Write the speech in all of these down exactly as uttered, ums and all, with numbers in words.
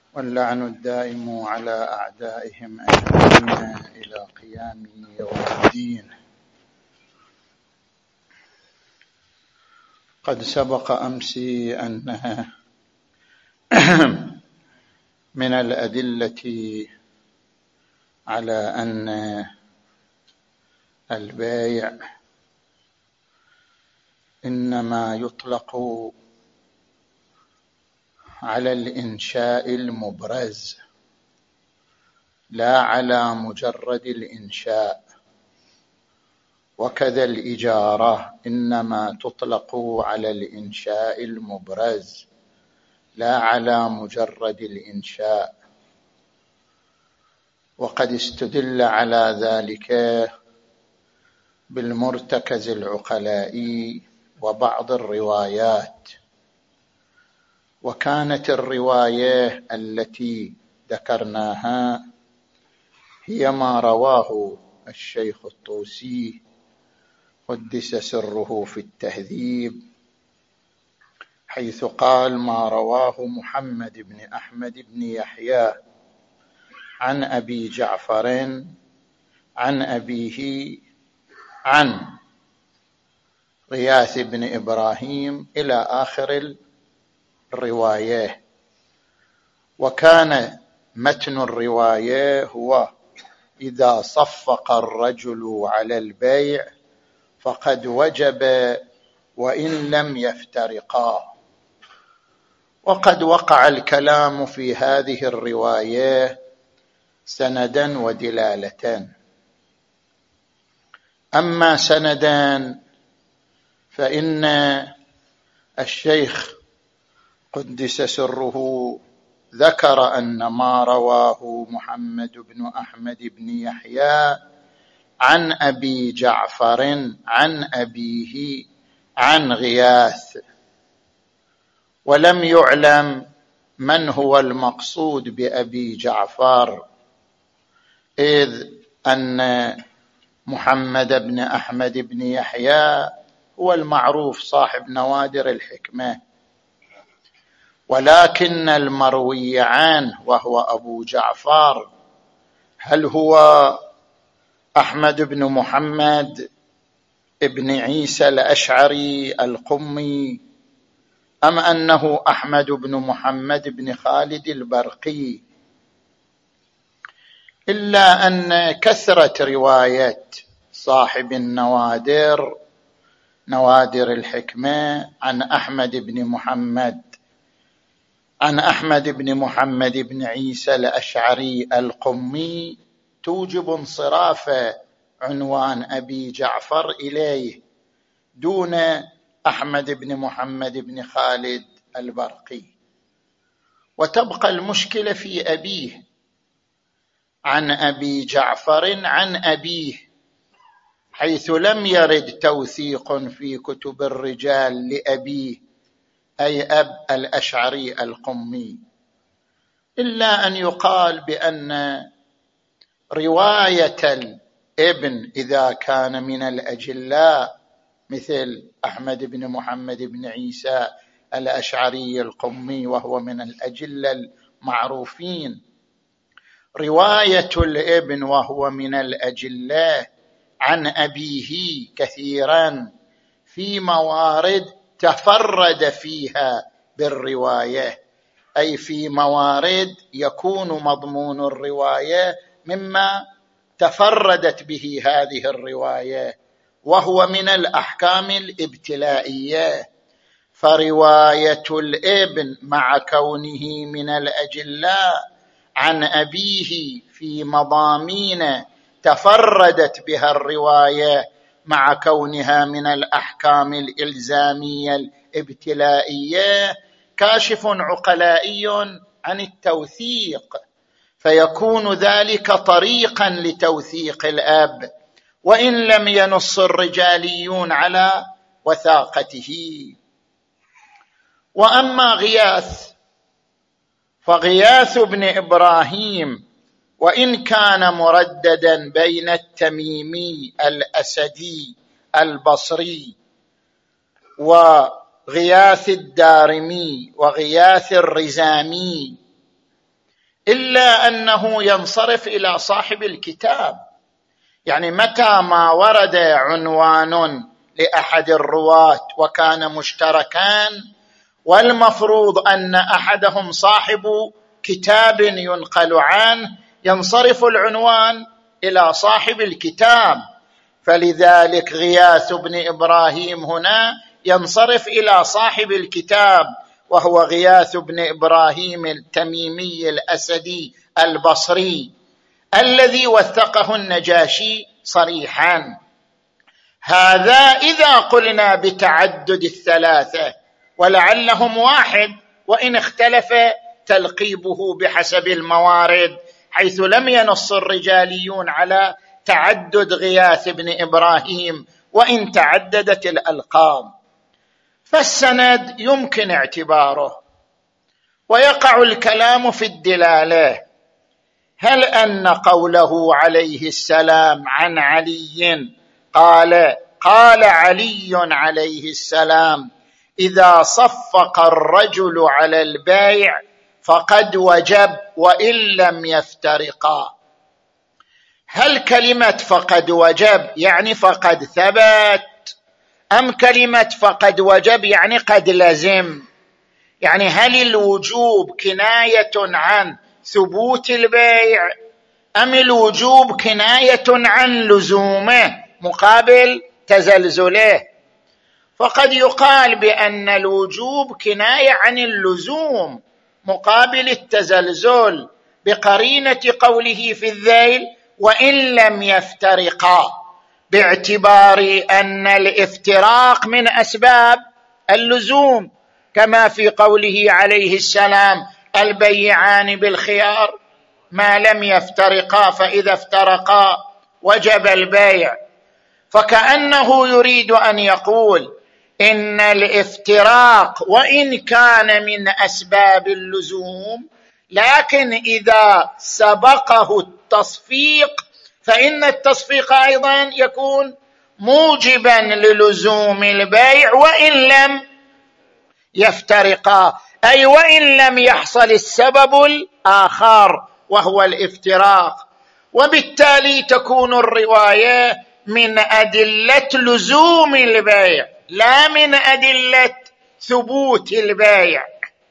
واللعن الدائم على أعدائهم أجمعين إلى قيام يوم الدين. قد سبق أمس أنها من الأدلة على أن البيع إنما يطلق على الإنشاء المبرز لا على مجرد الإنشاء، وكذا الإجارة إنما تطلق على الإنشاء المبرز لا على مجرد الإنشاء. وقد استدل على ذلك بالمرتكز العقلائي وبعض الروايات، وكانت الرواية التي ذكرناها هي ما رواه الشيخ الطوسي قدس سره في التهذيب، حيث قال: ما رواه محمد بن أحمد بن يحيى عن أبي جعفر عن أبيه عن غياث بن إبراهيم إلى آخر الرواية. وكان متن الرواية هو: إذا صفق الرجل على البيع فقد وجب وإن لم يفترقا. وقد وقع الكلام في هذه الرواية سندا ودلالة. أما سندا فإن الشيخ قدس سره ذكر أن ما رواه محمد بن أحمد بن يحيى عن أبي جعفر عن أبيه عن غياث، ولم يعلم من هو المقصود بأبي جعفر، إذ أن محمد بن أحمد بن يحيى هو المعروف صاحب نوادر الحكمة، ولكن المروي عنه وهو أبو جعفر هل هو أحمد بن محمد ابن عيسى الأشعري القمي أم أنه أحمد بن محمد بن خالد البرقي؟ إلا أن كثرة رواية صاحب النوادر نوادر الحكمة عن أحمد بن محمد عن أحمد بن محمد بن عيسى الأشعري القمي توجب انصراف عنوان أبي جعفر إليه دون أحمد بن محمد بن خالد البرقي، وتبقى المشكلة في أبيه عن أبي جعفر عن أبيه، حيث لم يرد توثيق في كتب الرجال لأبيه أي أب الأشعري القمي، إلا أن يقال بأن رواية الابن إذا كان من الأجلاء مثل أحمد بن محمد بن عيسى الأشعري القمي وهو من الأجلة المعروفين، رواية الابن وهو من الأجلاء عن أبيه كثيرا في موارد تفرد فيها بالرواية، أي في موارد يكون مضمون الرواية مما تفردت به هذه الرواية، وهو من الأحكام الابتلائية. فرواية الابن مع كونه من الأجلاء عن أبيه في مضامين تفردت بها الرواية مع كونها من الأحكام الإلزامية الابتلائية كاشف عقلائي عن التوثيق، فيكون ذلك طريقا لتوثيق الأب وإن لم ينص الرجاليون على وثاقته. وأما غياث فغياث بن إبراهيم وإن كان مرددا بين التميمي الأسدي البصري وغياث الدارمي وغياث الرزامي، إلا أنه ينصرف إلى صاحب الكتاب. يعني متى ما ورد عنوان لأحد الرواة وكان مشتركان والمفروض أن أحدهم صاحب كتاب ينقل عنه، ينصرف العنوان إلى صاحب الكتاب. فلذلك غياث بن إبراهيم هنا ينصرف إلى صاحب الكتاب، وهو غياث بن إبراهيم التميمي الأسدي البصري الذي وثقه النجاشي صريحا. هذا إذا قلنا بتعدد الثلاثة، ولعلهم واحد وإن اختلف تلقيبه بحسب الموارد، حيث لم ينص الرجاليون على تعدد غياث بن إبراهيم وإن تعددت الألقاب. فالسند يمكن اعتباره، ويقع الكلام في الدلالة. هل أن قوله عليه السلام عن علي قال قال علي عليه السلام إذا صفق الرجل على البيع فقد وجب وإن لم يفترقا، هل كلمة فقد وجب يعني فقد ثبت، أم كلمة فقد وجب يعني قد لزم؟ يعني هل الوجوب كناية عن ثبوت البيع، أم الوجوب كناية عن لزومه مقابل تزلزله؟ فقد يقال بأن الوجوب كناية عن اللزوم مقابل التزلزل بقرينة قوله في الذيل وإن لم يفترقا، باعتبار أن الافتراق من أسباب اللزوم، كما في قوله عليه السلام البيعان بالخيار ما لم يفترقا فإذا افترقا وجب البيع. فكأنه يريد أن يقول إن الافتراق وإن كان من أسباب اللزوم، لكن إذا سبقه التصفيق فإن التصفيق أيضا يكون موجبا للزوم البيع وإن لم يفترقا، أي وإن لم يحصل السبب الآخر وهو الافتراق. وبالتالي تكون الرواية من أدلة لزوم البيع لا من أدلة ثبوت البيع،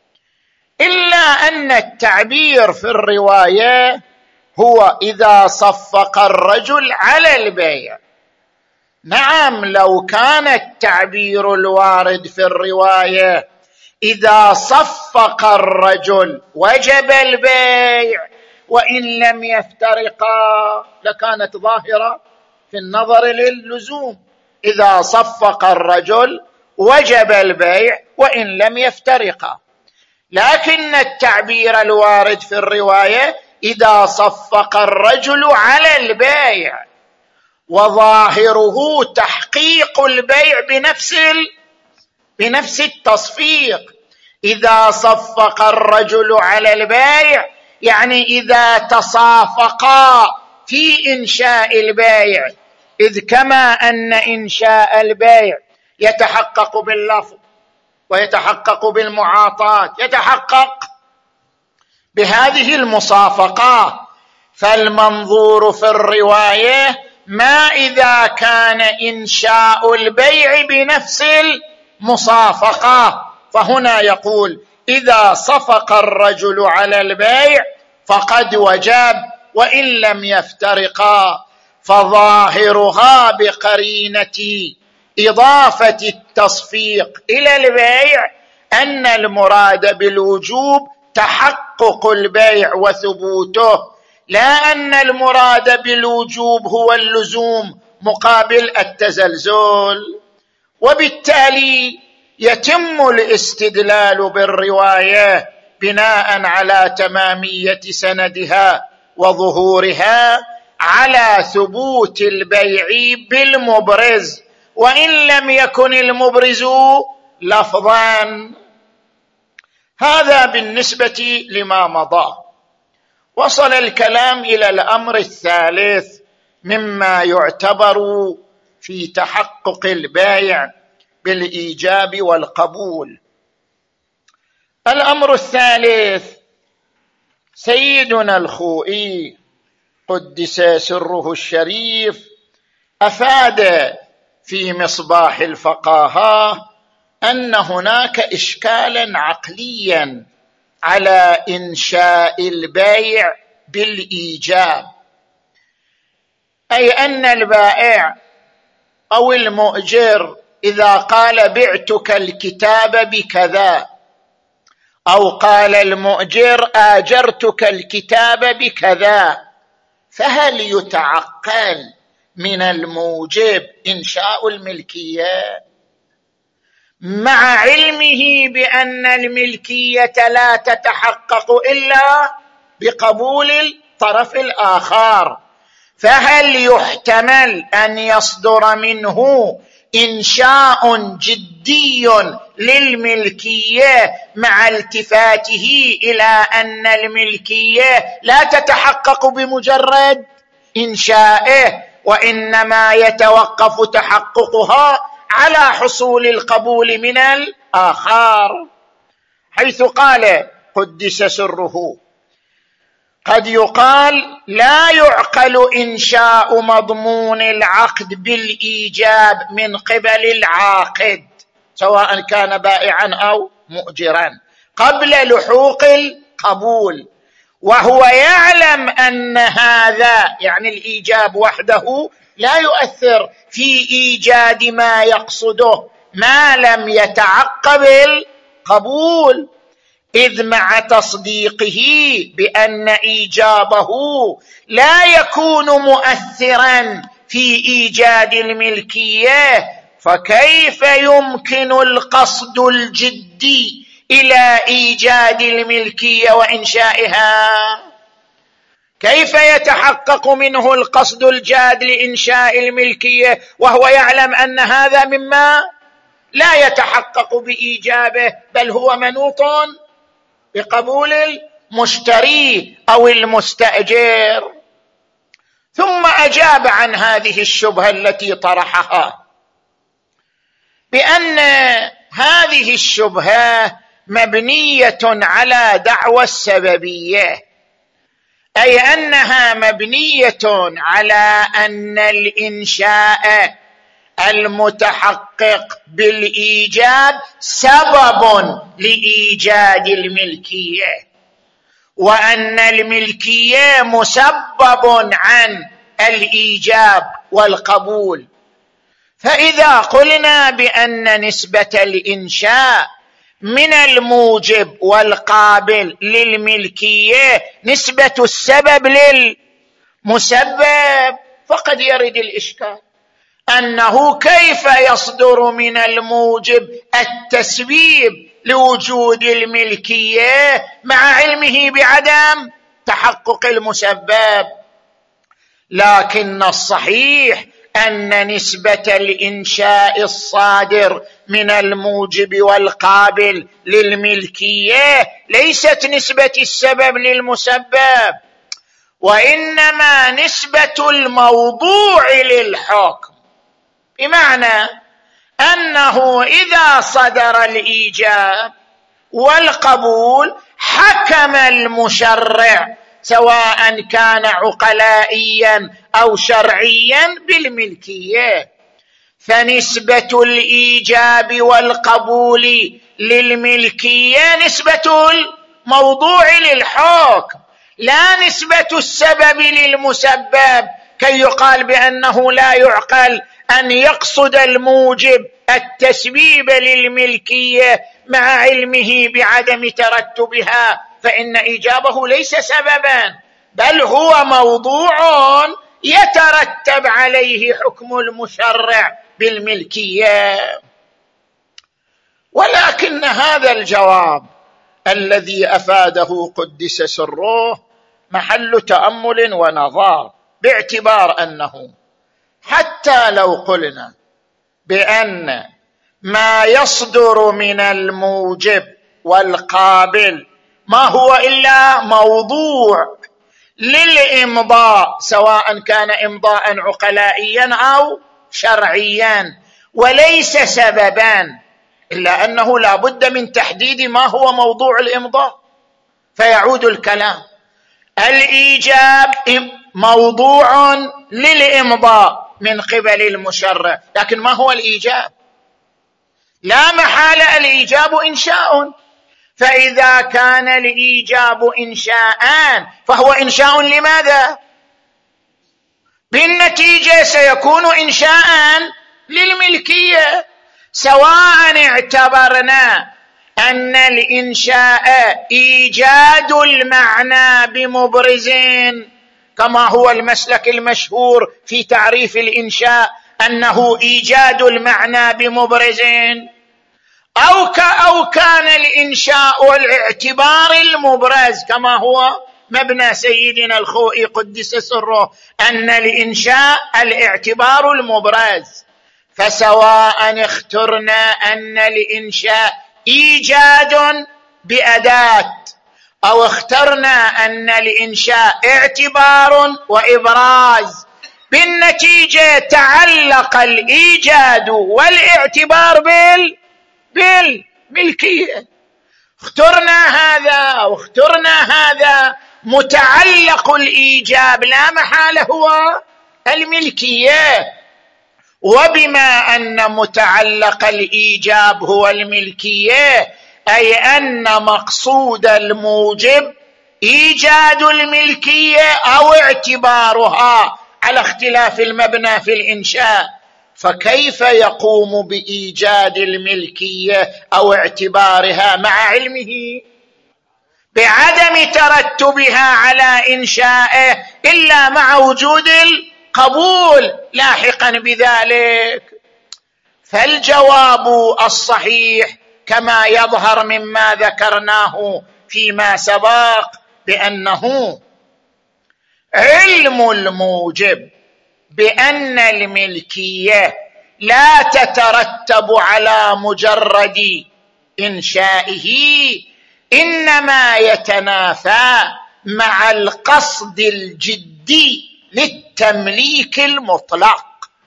إلا أن التعبير في الرواية هو إذا صفق الرجل على البيع. نعم، لو كان التعبير الوارد في الرواية إذا صفق الرجل وجب البيع وإن لم يفترقا لكانت ظاهرة في النظر للزوم، إذا صفق الرجل وجب البيع وإن لم يفترقا. لكن التعبير الوارد في الرواية إذا صفق الرجل على البيع، وظاهره تحقيق البيع بنفس بنفس التصفيق. إذا صفق الرجل على البيع يعني إذا تصافقا في إنشاء البيع، إذ كما أن إنشاء البيع يتحقق باللفظ ويتحقق بالمعاطاة، يتحقق بهذه المصافقة. فالمنظور في الرواية ما إذا كان إنشاء البيع بنفس المصافقة، فهنا يقول إذا صفق الرجل على البيع فقد وجب وإن لم يفترقا، فظاهرها بقرينة إضافة التصفيق إلى البيع أن المراد بالوجوب تحقق البيع وثبوته، لا أن المراد بالوجوب هو اللزوم مقابل التزلزل. وبالتالي يتم الاستدلال بالرواية بناء على تمامية سندها وظهورها على ثبوت البيع بالمبرز وإن لم يكن المبرز لفظا. هذا بالنسبة لما مضى. وصل الكلام إلى الأمر الثالث مما يعتبر في تحقق البيع بالإيجاب والقبول. الأمر الثالث سيدنا الخوئي قدس سره الشريف أفاد في مصباح الفقاهة أن هناك إشكالا عقليا على إنشاء البيع بالإيجاب، أي أن البائع أو المؤجر إذا قال بعتك الكتاب بكذا، أو قال المؤجر آجرتك الكتاب بكذا، فهل يتعقل من الموجب إنشاء الملكية مع علمه بأن الملكية لا تتحقق إلا بقبول الطرف الآخر؟ فهل يحتمل أن يصدر منه إنشاء جدي للملكية مع التفاته إلى أن الملكية لا تتحقق بمجرد إنشائه، وإنما يتوقف تحققها على حصول القبول من الآخر؟ حيث قال قدس سره: قد يقال لا يعقل إنشاء مضمون العقد بالإيجاب من قبل العاقد سواء كان بائعا أو مؤجرا قبل لحوق القبول، وهو يعلم أن هذا يعني الإيجاب وحده لا يؤثر في إيجاد ما يقصده ما لم يتعقب القبول، إذ مع تصديقه بأن إيجابه لا يكون مؤثرا في إيجاد الملكية، فكيف يمكن القصد الجدي إلى إيجاد الملكية وإنشائها؟ كيف يتحقق منه القصد الجاد لإنشاء الملكية وهو يعلم أن هذا مما لا يتحقق بإيجابه، بل هو منوط بقبول المشتري أو المستأجر؟ ثم أجاب عن هذه الشبهة التي طرحها بأن هذه الشبهة مبنية على دعوى السببية، أي أنها مبنية على أن الإنشاء المتحقق بالإيجاب سبب لإيجاد الملكية، وأن الملكية مسبب عن الإيجاب والقبول. فإذا قلنا بأن نسبة الإنشاء من الموجب والقابل للملكية نسبة السبب للمسبب، فقد يرد الإشكال أنه كيف يصدر من الموجب التسبيب لوجود الملكية مع علمه بعدم تحقق المسبب؟ لكن الصحيح أن نسبة الإنشاء الصادر من الموجب والقابل للملكية ليست نسبة السبب للمسبب، وإنما نسبة الموضوع للحكم، بمعنى أنه إذا صدر الإيجاب والقبول حكم المشرع سواء كان عقلائيا أو شرعيا بالملكية، فنسبة الإيجاب والقبول للملكية نسبة الموضوع للحكم لا نسبة السبب للمسبب، كي يقال بأنه لا يعقل أن يقصد الموجب التسبيب للملكية مع علمه بعدم ترتبها، فإن إيجابه ليس سببا بل هو موضوع يترتب عليه حكم المشرع بالملكية. ولكن هذا الجواب الذي أفاده قدس سره محل تأمل ونظار، باعتبار أنه حتى لو قلنا بأن ما يصدر من الموجب والقابل ما هو إلا موضوع للإمضاء سواء كان إمضاء عقلائيا أو شرعيا وليس سببا، إلا أنه لا بد من تحديد ما هو موضوع الإمضاء، فيعود الكلام الإيجاب موضوع للإمضاء من قبل المشرع، لكن ما هو الإيجاب؟ لا محالة الإيجاب إنشاء، فإذا كان الإيجاب إنشاء فهو إنشاء لماذا؟ بالنتيجة سيكون إنشاء للملكية، سواء اعتبرنا أن الإنشاء إيجاد المعنى بمبرز كما هو المسلك المشهور في تعريف الإنشاء أنه إيجاد المعنى بمبرز، أو أو كان الإنشاء والاعتبار المبرز كما هو مبنى سيدنا الخوئي قدس سره أن الإنشاء الاعتبار المبرز. فسواء اخترنا أن الإنشاء إيجاد بأداة أو اخترنا أن الإنشاء اعتبار وإبراز، بالنتيجة تعلق الإيجاد والاعتبار بال بالملكية. اخترنا هذا واخترنا هذا، متعلق الإيجاب لا محالة هو الملكية. وبما أن متعلق الإيجاب هو الملكية أي أن مقصود الموجب إيجاد الملكية أو اعتبارها على اختلاف المبنى في الإنشاء، فكيف يقوم بإيجاد الملكية أو اعتبارها مع علمه بعدم ترتبها على إنشائه إلا مع وجود القبول لاحقا بذلك؟ فالجواب الصحيح كما يظهر مما ذكرناه فيما سبق بأنه علم الموجب بأن الملكية لا تترتب على مجرد إنشائه، إنما يتنافى مع القصد الجدي للتمليك المطلق،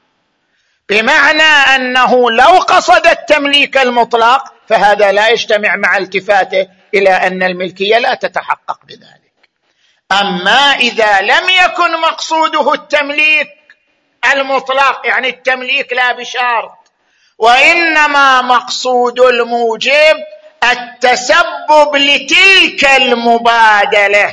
بمعنى أنه لو قصد التمليك المطلق فهذا لا يجتمع مع التفاته إلى أن الملكية لا تتحقق بذلك. أما إذا لم يكن مقصوده التمليك المطلق، يعني التمليك لا بشرط، وإنما مقصود الموجب التسبب لتلك المبادلة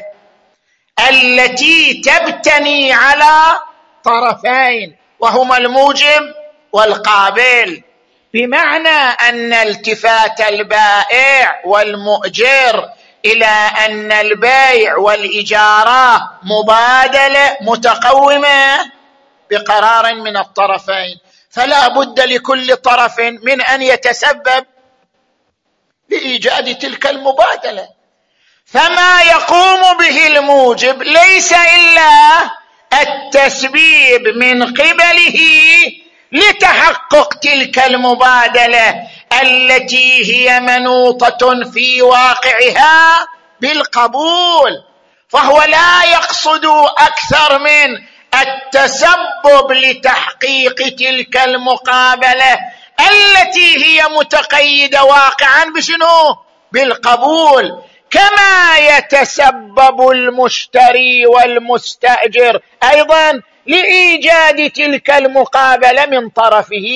التي تبتني على طرفين وهما الموجب والقابل، بمعنى أن التفات البائع والمؤجر إلى أن البيع والإجارة مبادلة متقومة بقرار من الطرفين، فلا بد لكل طرف من أن يتسبب لإيجاد تلك المبادلة. فما يقوم به الموجب ليس إلا التسبيب من قبله لتحقق تلك المبادلة التي هي منوطة في واقعها بالقبول، فهو لا يقصد أكثر من التسبب لتحقيق تلك المقابلة التي هي متقيدة واقعا بشنو؟ بالقبول، كما يتسبب المشتري والمستأجر أيضا لإيجاد تلك المقابلة من طرفه.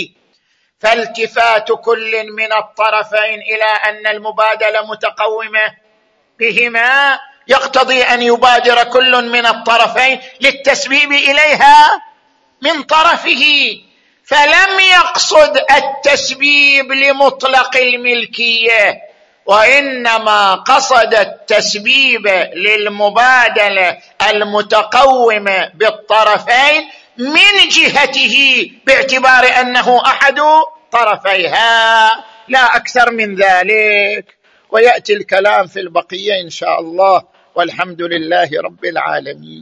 فالتفات كل من الطرفين إلى أن المبادلة متقومة بهما يقتضي أن يبادر كل من الطرفين للتسبيب إليها من طرفه، فلم يقصد التسبيب لمطلق الملكية، وإنما قصد التسبيب للمبادلة المتقومة بالطرفين من جهته باعتبار أنه أحد طرفيها، لا أكثر من ذلك. ويأتي الكلام في البقية إن شاء الله، والحمد لله رب العالمين.